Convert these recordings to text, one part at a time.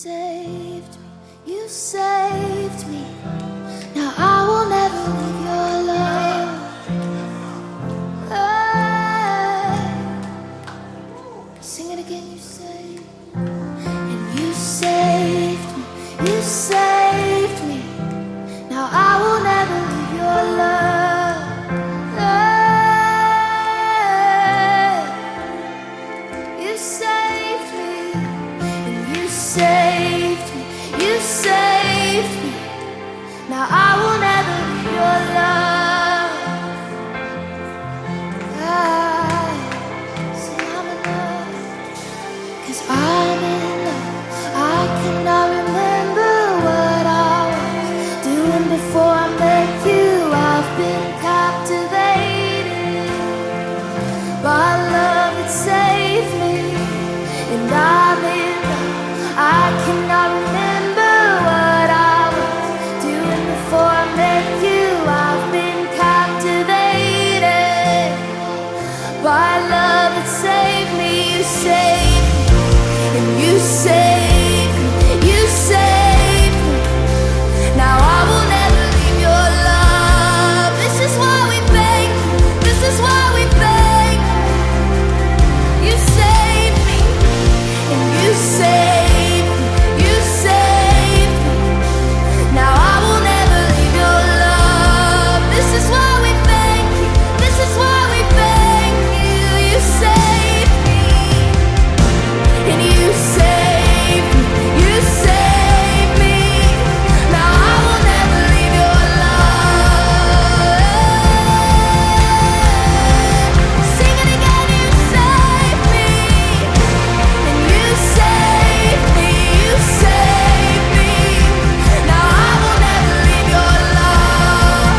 saved me, you saved me. Now I will never leave your love. Sing it again, you saved me. And you saved me, you saved me. Now I will never leave your love. You saved me, and you saved me, you saved me. Now I will never leave your love. Say I'm in love, 'cause I'm in love. I cannot remember what I was doing before I met you. I've been captivated by love that saved me, and I'm in love. I cannot remember what I was doing before I met you. I've been captivated by love that saved me. You saved me, and you saved me, you saved me. Now I will never leave your love. This is why we thank you. This is why we thank you. You saved me, and you saved me, you saved me. Now I will never leave your love. This is why we thank you. This is why we thank you. You saved me, and you saved me, you saved me. Now I will never leave your love. Sing it again, you saved me, and you saved me, you saved me. Now I will never leave your love.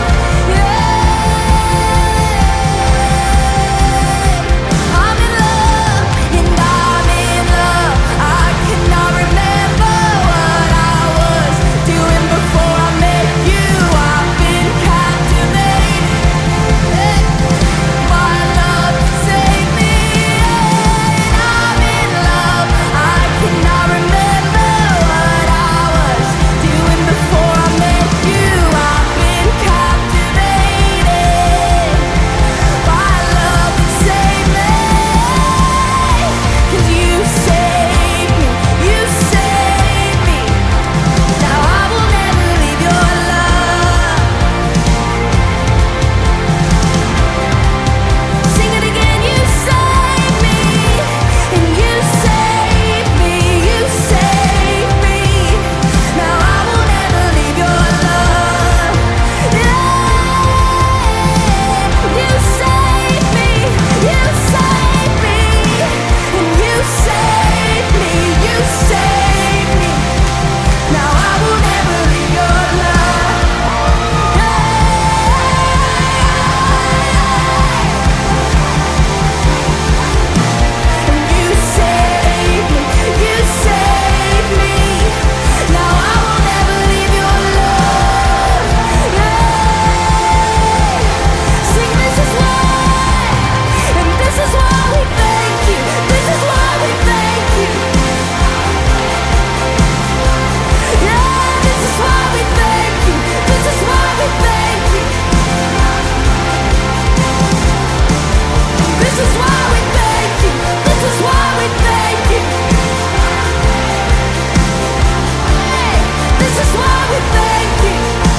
I'm in love, and I'm in love. I cannot remember what I was doing before I met you. I've been captivated by love that saved me. I'm in love. I cannot remember what I was doing before I met you. I've been captivated by love that saved me. 'Cause you saved me, you saved me. Now I will never leave your love. Sing it again, you saved me, and you saved me, you saved me. Now I will never leave your love. You saved me, you saved me, and you saved me, you saved me. Now I will never leave your love. And you saved me, you saved me. Now I will never leave your love. Sing, this is why, and this is why we thank you. This is why we thank you. This is why we thank you. This is why we thank you. This is why we thank you. This is why we thank you. This is why we thank you.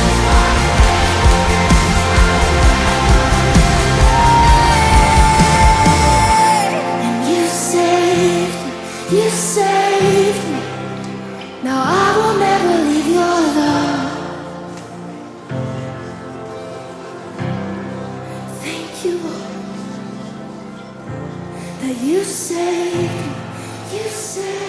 And you saved me, you saved me. Now I will never leave your love. Thank you, Lord, that you saved me, you saved me.